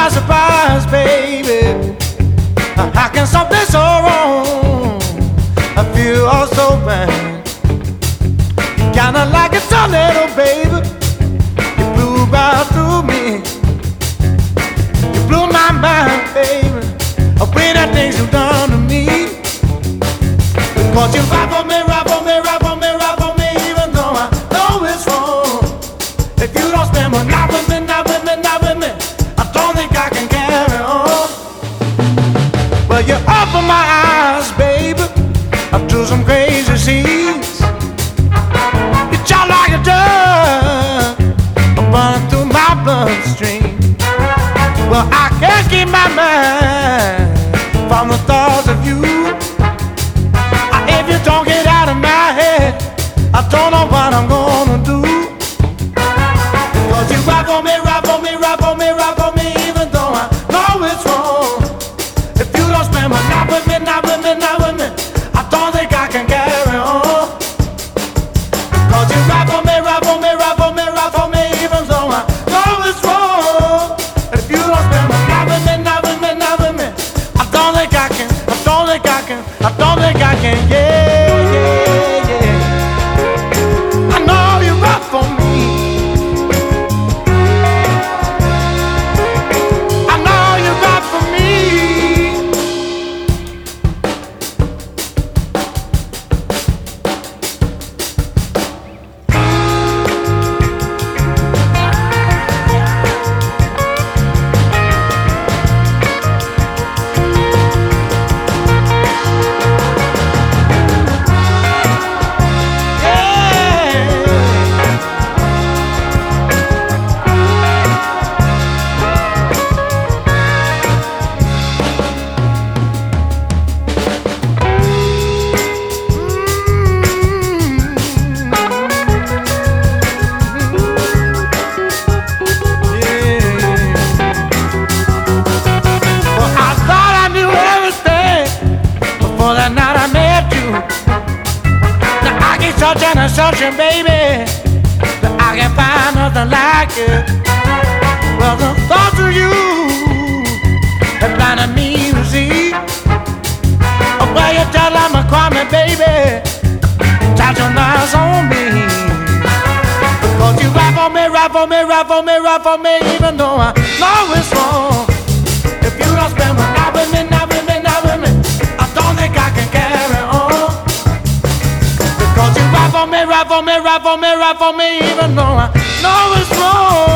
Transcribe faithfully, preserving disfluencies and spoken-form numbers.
by surprise, baby. How can something so wrong I feel all so bad? Kinda like a tornado, baby. You blew right through me. You blew my mind, baby. The way that things you've done to me. Cause you rap for me, rap for me, rap for me, rap for me, even though I know it's wrong. If you don't spend my night with me, not with me, not with me, I don't think I can carry on. Well, you open my eyes, baby, up to some crazy scenes. You shot like a dove, running through my bloodstream. Well, I can't keep my mind from the thoughts of you. If you don't get out of my head, I don't know what I'm gonna do. Cause you rap for me, rap for me, rap for me, rap for me, even though I know it's wrong. If you don't spend my night with me, not with me, not with me, I don't think I can carry on. Cause you rap for me, rap for me, rap for me, rap for me, even though I know it's wrong. If you don't spend my night with me, not with me, not with me, I don't think I can, I don't think I can, I don't think I can, yeah, yeah, yeah. I know you rap for me. I know you rap for me. Searching and searching, baby, but I can't find nothing like it. Well, the thoughts of you have blinded me to see. Oh, well, you tell I'm a crime, baby, touch your knives on me. Because you rap for me, rap for me, rap for me, rap for me, even though I know it's wrong. If you don't spend my night with me, not with me, not with me, I don't think I can carry on. Cause you rap for me, rap for me, rap for me, rap for me, even though I know it's wrong.